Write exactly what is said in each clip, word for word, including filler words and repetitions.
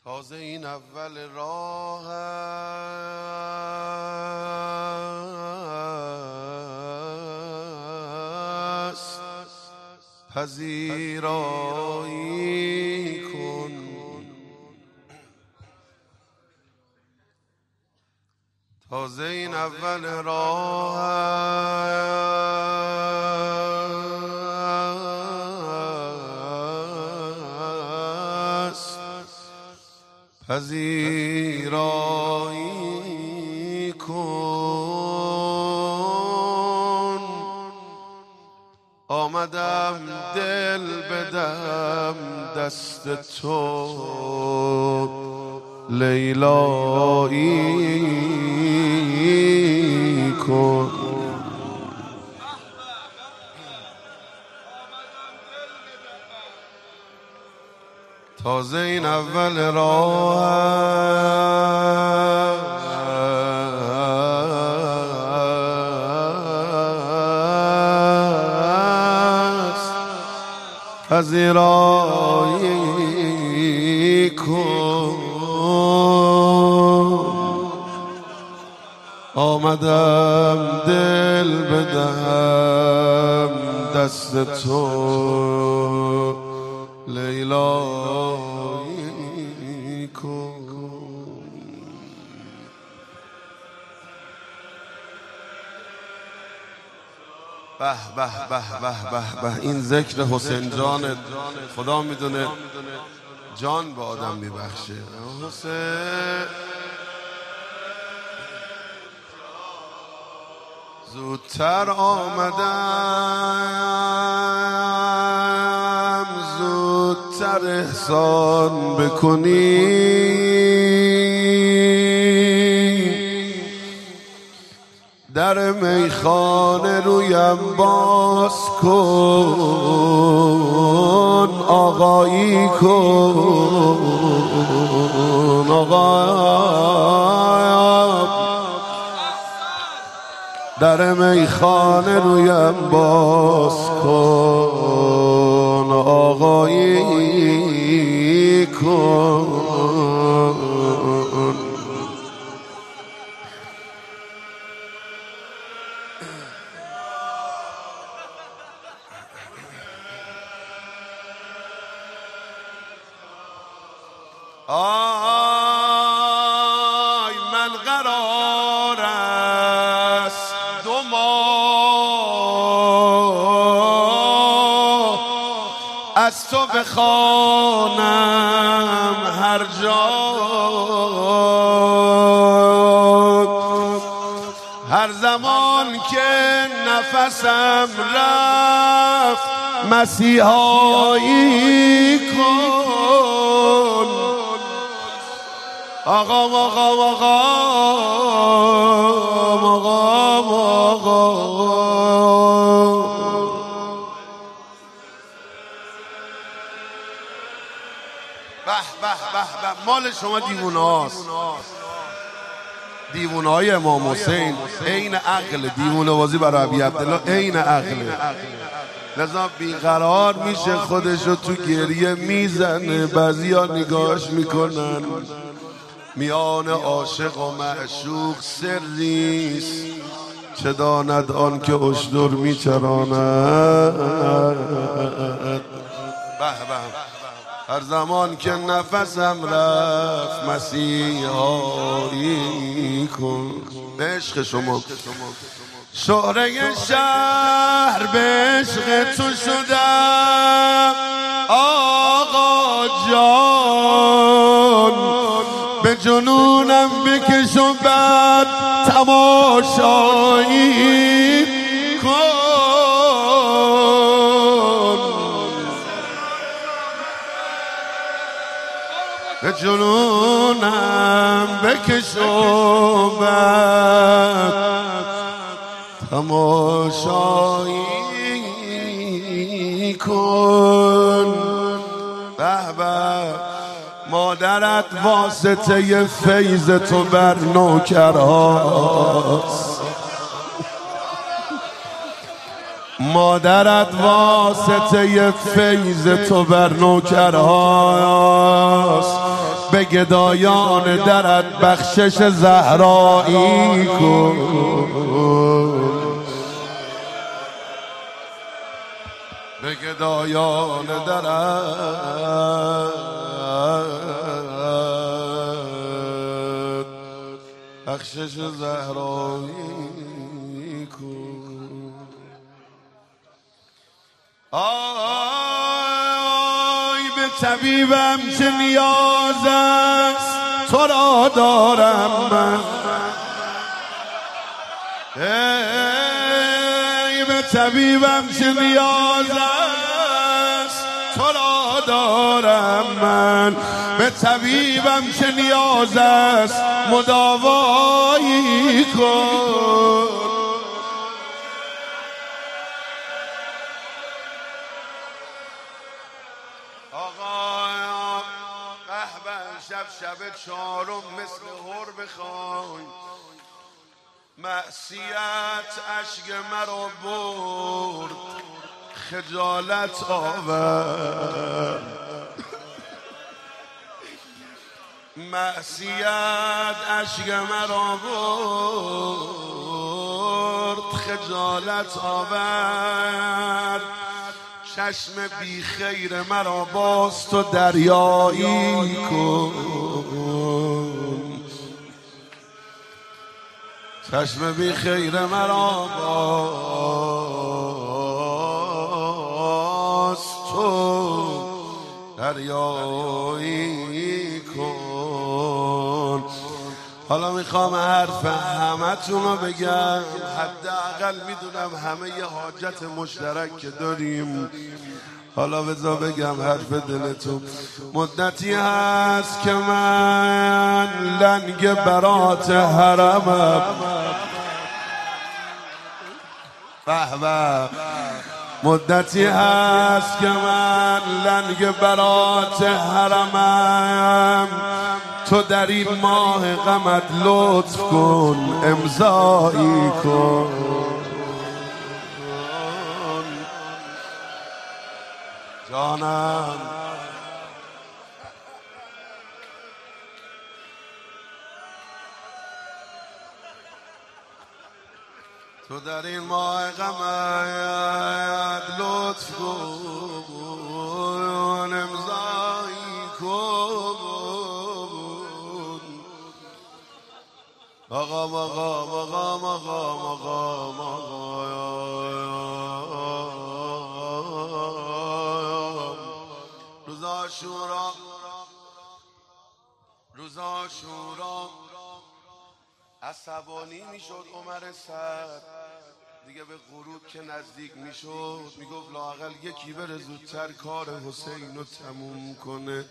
تازه این اول راه است، پذیرایی کن. تازه این اول راه است، پذیرایی کن. آمدم دل بدم دست تو، لیلایی کن. تازه این اول راه است، پذیرایی کن. آمدم دل بدم دست تو، لیلایی کن. به به به به به به، این ذکر حسین جان خدا میدونه جان به آدم میبخشه. حسین زودتر آمدم، زودتر احسان بکنی. در میخانه رویم باز کن، آقایی کن، آقا. در میخانه رویم باز کن، آقایی کن. آی من قرار است دو ماه از تو بخوانم هر جا، هر زمان که نفسم رفت مسیحایی کن. آقا آقا آقا آقا آقا. به به به به، مال شما دیوونه هاست، دیوونه های امام حسین. عین عقل دیوونه بازی برای ابی عبدالله، عین عقل. لذا بیقرار میشه، خودشو تو گریه میزنه. بعضیا نگاهش میکنن. میان عاشق و معشوق سریست، چه داند آن که اشتر میچراند. به به، هر زمان که نفسم رفت مسیحایی کن. به عشق شما شهره شهر، به عشق تو شدم آقا جان. به جنونم بکش و بعد تماشایی کن. به جنونم بکش و بعد تماشایی کن. به به، مادرت واسطه فیض تو بر نوکرهاست. مادرت واسطه فیض تو بر نوکرهاست. به گدایان درت بخشش زهرایی کن. به گدایان درت بخشش زهرایی کن. آی به طبیبم چه نیاز است تو را دارم من. ای به طبیبم چه نیاز است تو را دارم من. به طبیبم چه نیاز است مداوایی کن. آقا قهبه شب شب چارم مثل هر بخوای. معصیت اشک مرا برد خجالت آورد. معصیت اشک مرا برد خجالت آورد. چشم بی خیر مرا باز تو دریایی کن. چشم بی خیر مرا باز تو دریایی کن. حالا میخوام حرف همه تونو بگم. حداقل میدونم همه ی حاجت مشترک که داریم. حالا بذار بگم حرف دلتون. مدتی هست که من لنگ برات حرمم. به به. مدتی هست که من لنگ برات حرمم. تو در این ماه غمت لطف کن امضایی کن. جانم تو در این ماه غمت لطف کن امضایی کن. مقام مقام مقام مقام مقام روز عاشورا روز عاشورا عصبانی میشد عمر سعد دیگه. به غروب که نزدیک میشد میگفت لااقل یکی بره زودتر کار حسین رو تموم کنه.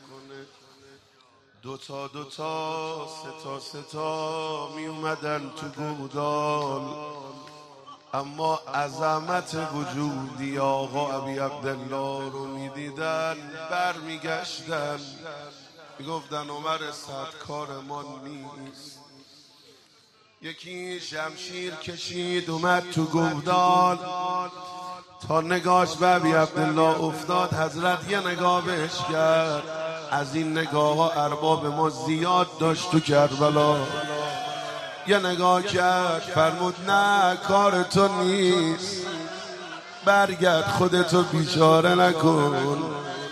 دوتا دوتا ستا ستا می اومدن تو گودال. اما عظمت وجودی آقا ابی عبدالله رو میدیدن بر میگشتن میگفتن عمر سعد کار ما نیست. یکی شمشیر کشید اومد تو گودال تا نگاش به ابی عبدالله افتاد. حضرت یه نگاه بهش کرد. از این نگاه ها ارباب ما زیاد داشت تو کربلا. یه نگاه کرد فرمود نه کار تو نیست. برگرد خودتو بیچاره نکن.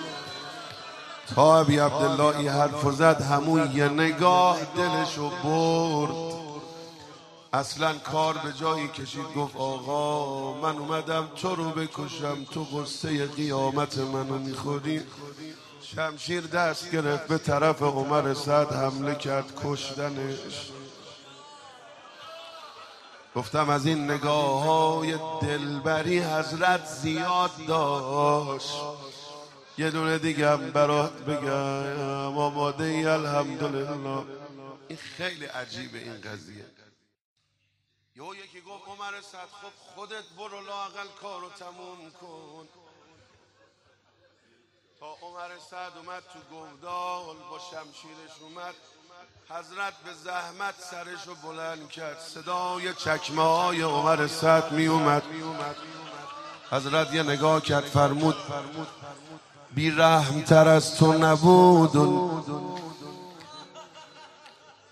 تا ابی عبدالله این حرف زد همون یه نگاه دلشو برد. اصلا کار به جایی کشید. گفت آقا من اومدم تو رو بکشم تو قصه قیامت منو میخوری. شمشیر دست گرفت به طرف عمر سعد حمله کرد کشتنش. گفتم از این نگاه های دلبری حضرت زیاد داشت. یه دونه دیگه هم برات بگم آماده ای الحمدلله. این خیلی عجیبه این قضیه. یه یکی گفت عمر سعد خب خودت برو لااقل کارو تموم کن. تا عمر سعد اومد تو گودال با شمشیرش اومد. حضرت به زحمت سرشو بلند کرد. صدای چکمه های عمر سعد می اومد. حضرت یه نگاه کرد فرمود بی رحم تر از تو نبود.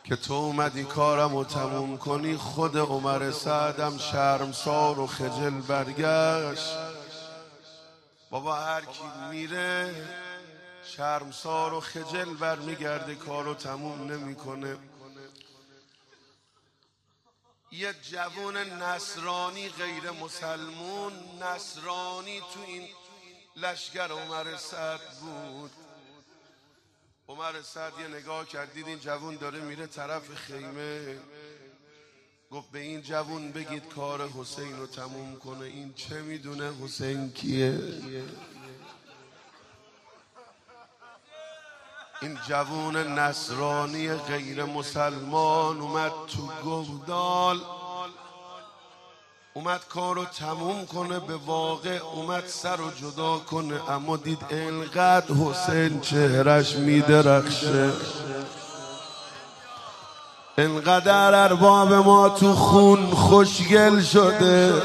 که تو اومدی کارم رو تموم کنی. خود عمر سعدم شرمسار و خجل برگشت. بابا هر کی میره شرمسار و خجل برمیگرده، کارو تموم نمیکنه. یه جوون نصرانی غیر مسلمون نصرانی تو این لشگر عمر سعد بود. عمر سعد یه نگاه کرد، دید این جوون داره میره طرف خیمه، گفت به این جوون بگید کار حسین رو تموم کنه. این چه میدونه حسین کیه؟ این جوون نصرانی غیر مسلمان اومد تو گودال، اومد کار رو تموم کنه، به واقع اومد سر رو جدا کنه، اما دید اینقدر حسین چهرش میدرخشه، اینقدر ارباب ما تو خون خوشگل شده.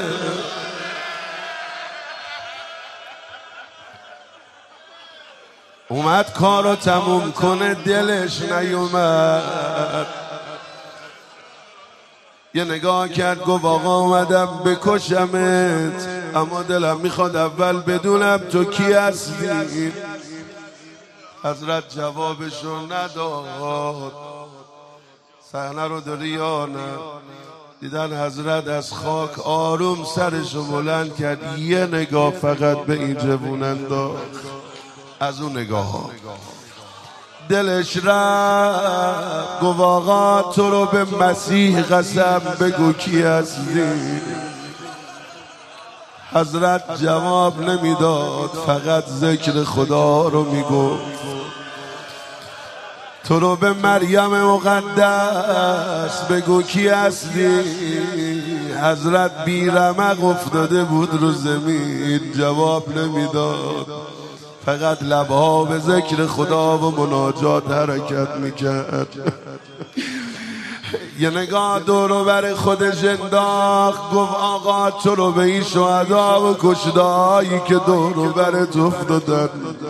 اومد کار رو تموم کنه، دلش نیومد. یه نگاه کرد گفت آقا اومدم بکشمت، اما دلم میخواد اول بدونم تو کی هستی. حضرت جوابشو نداد. صحنه رو داری یا نه؟ دیدن حضرت از خاک آروم سرشو بلند کرد، یه نگاه فقط به این جوون انداخت. از اون نگاه ها دلش رفت. گفت آقا تو رو به مسیح قسم بگو کی هستی. حضرت جواب نمیداد، فقط ذکر خدا رو میگفت. تو رو به مریم مقدس بگو کی هستی. حضرت بیرمق افتاده بود رو زمین، جواب نمیداد، فقط لبها به ذکر خدا و مناجات حرکت میکرد. یه نگاه دورو بر خودش انداخت، گفت آقا تو رو به این شهدا و کشته‌هایی که دورو برت افتادن،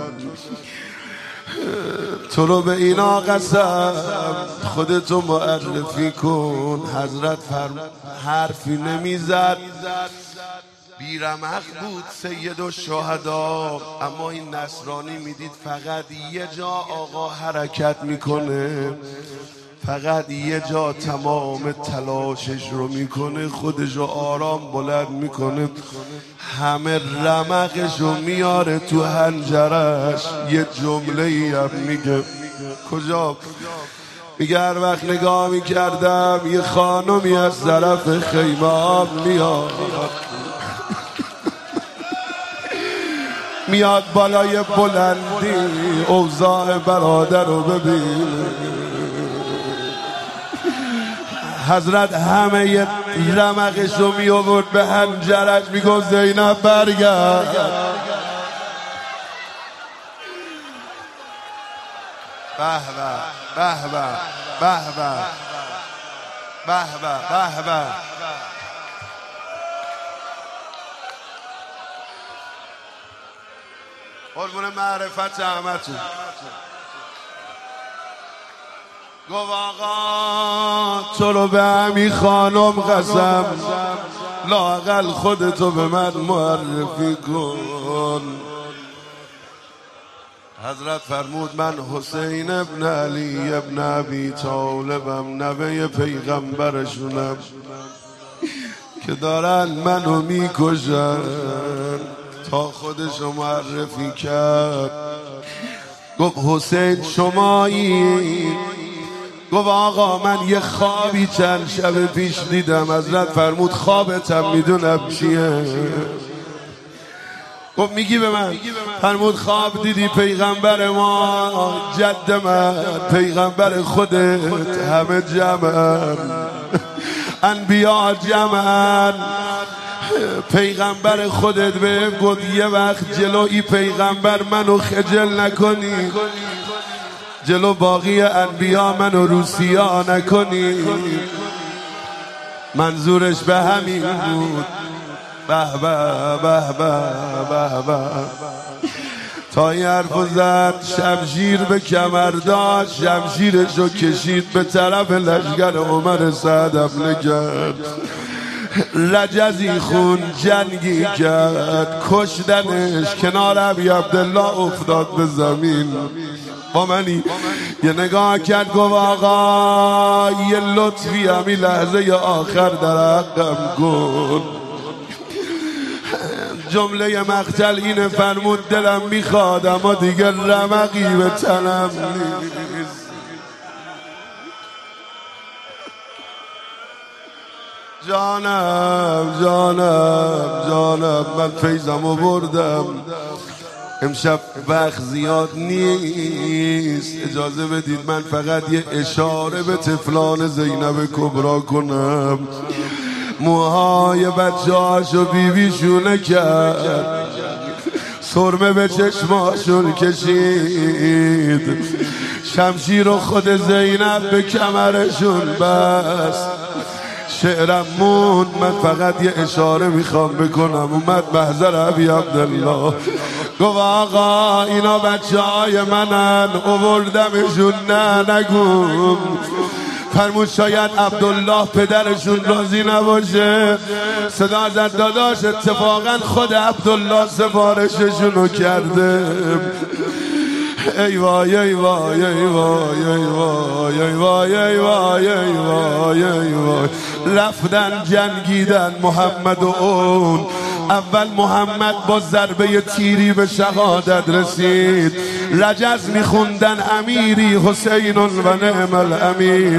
تو رو به اینا قسم خودتو معرفی کن. حضرت فرمود حرفی نمیزد، بیرمق بود سید الشهدا. اما این نصرانی میدید فقط یه جا آقا حرکت میکنه، فقط یه جا تمام تلاشش رو میکنه، خودش رو آرام بلند میکنه، همه رمقش رو میاره تو حنجرش. یه جمله ای هم میگه. کجا؟ میگه هر وقت نگاه میکردم یه خانمی از طرف خیمه هم میاد، میاد بالای بلندی، اوضاع برادر رو ببین. حضرت همه ی رمقش رو می آورد به حنجرش، میگفت زینب برگرد. به به به به به به به به به. قربون معرفت همتون. گفت آقا تو رو به همین خانم قسم لااقل خودتو به من معرفی کن. حضرت فرمود من حسین ابن علی ابن ابی طالبم، نوه پیغمبرشونم که دارن منو میکشن. تا خودشو معرفی کرد، گفت حسین شمایی؟ گفت آقا من یه خوابی چند شب پیش دیدم. حضرت فرمود خوابتم میدونم چیه. گفت میگی به من؟ فرمود خواب دیدی پیغمبر ما، جد من، پیغمبر خودت، همه جمعن، انبیا جمعن. پیغمبر خودت به گفت یه وقت جلوی پیغمبر منو خجل نکنی، جلو باقی انبیا منو روسیا نکنی. منظورش به همین بود. به به به به به به. تا این حرفو زد شمشیر به کمر داشت، شمشیرشو کشید به طرف لشکر عمر سعد حمله کرد. رجزی خون جنگی کرد، کشتنش، کنار ابی عبدالله افتاد به زمین. با منی یه نگاه کرد گفت آقا یه لطفی همین لحظه آخر در حقم کن. جمله مقتل اینه فرمود دلم میخواد اما دیگه رمقی به تنم نیست. جانم جانم جانم من فیضمو بردم، امشب وقت زیاد نیست، اجازه بدید من فقط یه اشاره به طفلان زینب کبرا کنم. موهای بچه هاشو بیبیشونه کرد، سرمه به چشماشون کشید، شمشیر و خود زینب به کمرشون بست. شعرم موند، من فقط یه اشاره میخوام بکنم. اومد محضر ابی عبدالله گفت آقا اینا بچه های منن، اووردمشون، نه نگم. فرمود شاید عبدالله پدرشون راضی نباشه. صدا زد داداش اتفاقا خود عبدالله سفارششونو کرده. ای وای ای وای ای وای ای وای ای وای ای وای ای وای ای وای. رفتن جنگیدن محمد و اون. اول محمد با ضربه تیری به شهادت رسید. رجز میخوندن امیری حسین و نعم الامیر.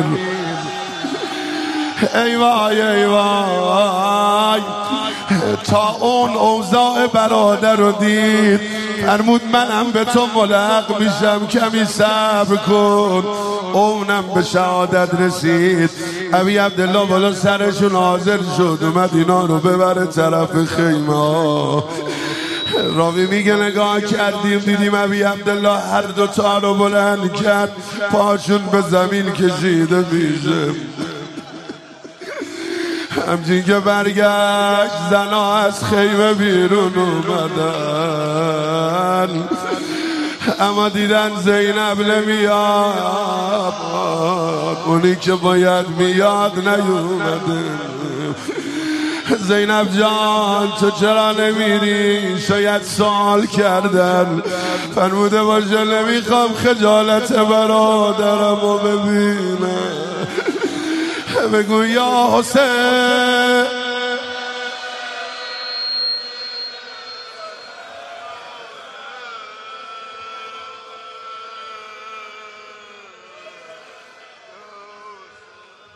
ای وای ای وای. تا اون اوضاع برادر رو دید فرمود منم به تو ملحق میشم، کمی صبر کن. اونم به شهادت رسید. ابی عبدالله بالا سرشون حاضر شد، اومد اینا رو ببره طرف خیمه. راوی میگه نگاه کردیم دیدیم ابی عبدالله هر دو تا رو بلند کرد، پاشون به زمین کشیده میشه. همچین که برگشت زنا از خیمه بیرون اومدن، اما دیدن زینب نمیاد، اونی که باید میاد نیومده. زینب جان تو چرا نمیری؟ شاید سوال کردن، فرموده باشه نمیخوام خجالت برادرمو ببینم. بگو یا حسین